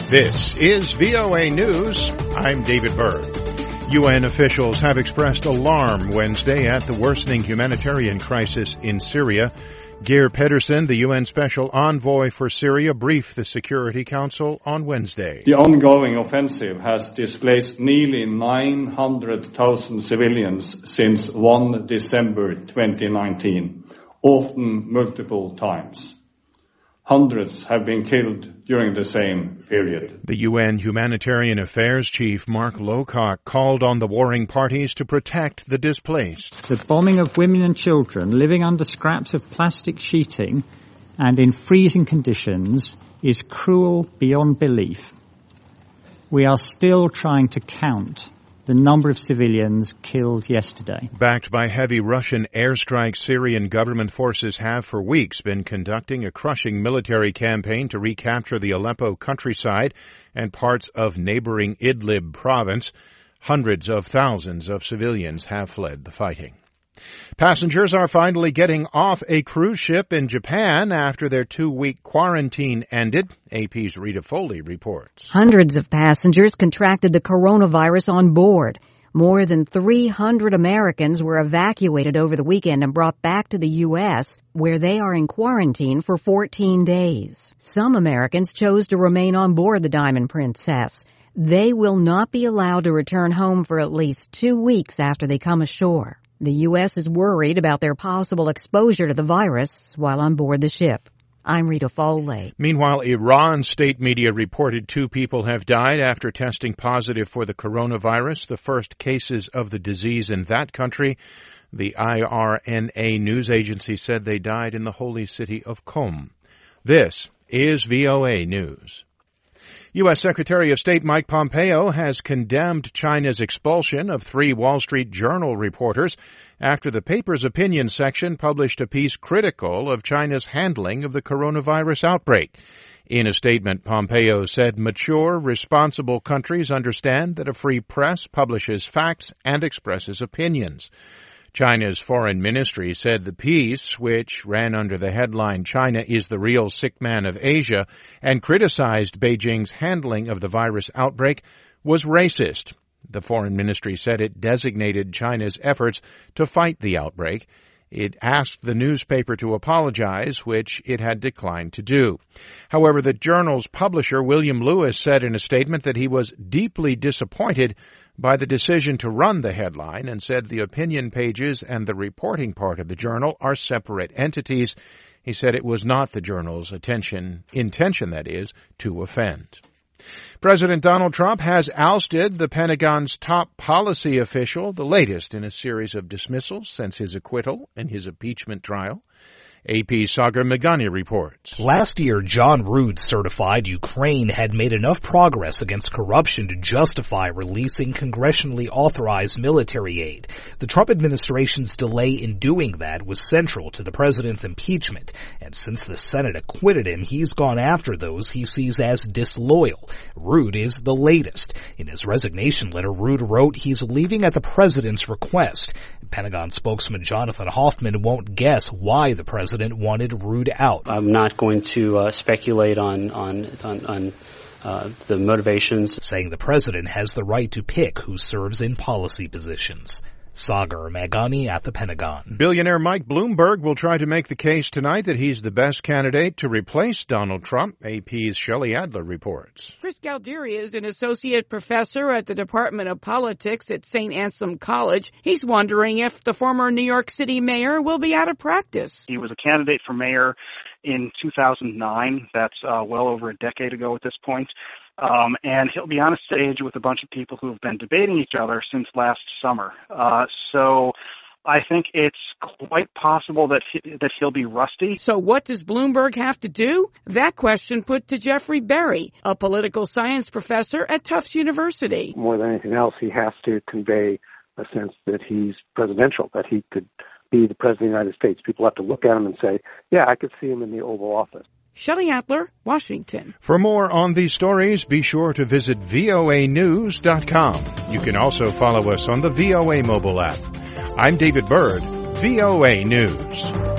This is VOA News. I'm David Byrd. UN officials have expressed alarm Wednesday at the worsening humanitarian crisis in Syria. Geir Pedersen, the UN Special Envoy for Syria, briefed the Security Council on Wednesday. The ongoing offensive has displaced nearly 900,000 civilians since 1 December 2019, often multiple times. Hundreds have been killed during the same period. The UN Humanitarian Affairs Chief Mark Lowcock called on the warring parties to protect the displaced. The bombing of women and children living under scraps of plastic sheeting and in freezing conditions is cruel beyond belief. We are still trying to count the number of civilians killed yesterday. Backed by heavy Russian airstrikes, Syrian government forces have for weeks been conducting a crushing military campaign to recapture the Aleppo countryside and parts of neighboring Idlib province. Hundreds of thousands of civilians have fled the fighting. Passengers are finally getting off a cruise ship in Japan after their 2-week quarantine ended. AP's Rita Foley reports. Hundreds of passengers contracted the coronavirus on board. More than 300 Americans were evacuated over the weekend and brought back to the U.S., where they are in quarantine for 14 days. Some Americans chose to remain on board the Diamond Princess. They will not be allowed to return home for at least 2 weeks after they come ashore. The U.S. is worried about their possible exposure to the virus while on board the ship. I'm Rita Foley. Meanwhile, Iran state media reported 2 people have died after testing positive for the coronavirus, the first cases of the disease in that country. The IRNA news agency said they died in the holy city of Qom. This is VOA News. U.S. Secretary of State Mike Pompeo has condemned China's expulsion of 3 Wall Street Journal reporters after the paper's opinion section published a piece critical of China's handling of the coronavirus outbreak. In a statement, Pompeo said mature, responsible countries understand that a free press publishes facts and expresses opinions. China's foreign ministry said the piece, which ran under the headline "China is the real sick man of Asia," and criticized Beijing's handling of the virus outbreak, was racist. The foreign ministry said it designated China's efforts to fight the outbreak. It asked the newspaper to apologize, which it had declined to do. However, the journal's publisher, William Lewis, said in a statement that he was deeply disappointed by the decision to run the headline and said the opinion pages and the reporting part of the journal are separate entities. He said it was not the journal's intention, that is, to offend. President Donald Trump has ousted the Pentagon's top policy official, the latest in a series of dismissals since his acquittal in his impeachment trial. AP's Sagar Meghani reports. Last year, John Rood certified Ukraine had made enough progress against corruption to justify releasing congressionally authorized military aid. The Trump administration's delay in doing that was central to the president's impeachment, and since the Senate acquitted him, he's gone after those he sees as disloyal. Rood is the latest. In his resignation letter, Rood wrote he's leaving at the president's request. Pentagon spokesman Jonathan Hoffman won't guess why the president wanted Rood out. I'm not going to speculate on the motivations. Saying the president has the right to pick who serves in policy positions. Sagar Meghani at the Pentagon. Billionaire Mike Bloomberg will try to make the case tonight that he's the best candidate to replace Donald Trump. AP's Shelley Adler reports. Chris Galderi is an associate professor at the Department of Politics at St. Ansem College. He's wondering if the former New York City mayor will be out of practice. He was a candidate for mayor in 2009. That's well over a decade ago at this point. And he'll be on a stage with a bunch of people who have been debating each other since last summer. So I think it's quite possible that he'll be rusty. So what does Bloomberg have to do? That question put to Jeffrey Berry, a political science professor at Tufts University. More than anything else, he has to convey a sense that he's presidential, that he could be the president of the United States. People have to look at him and say, yeah, I could see him in the Oval Office. Shelley Adler, Washington. For more on these stories, be sure to visit voanews.com. You can also follow us on the VOA mobile app. I'm David Byrd, VOA News.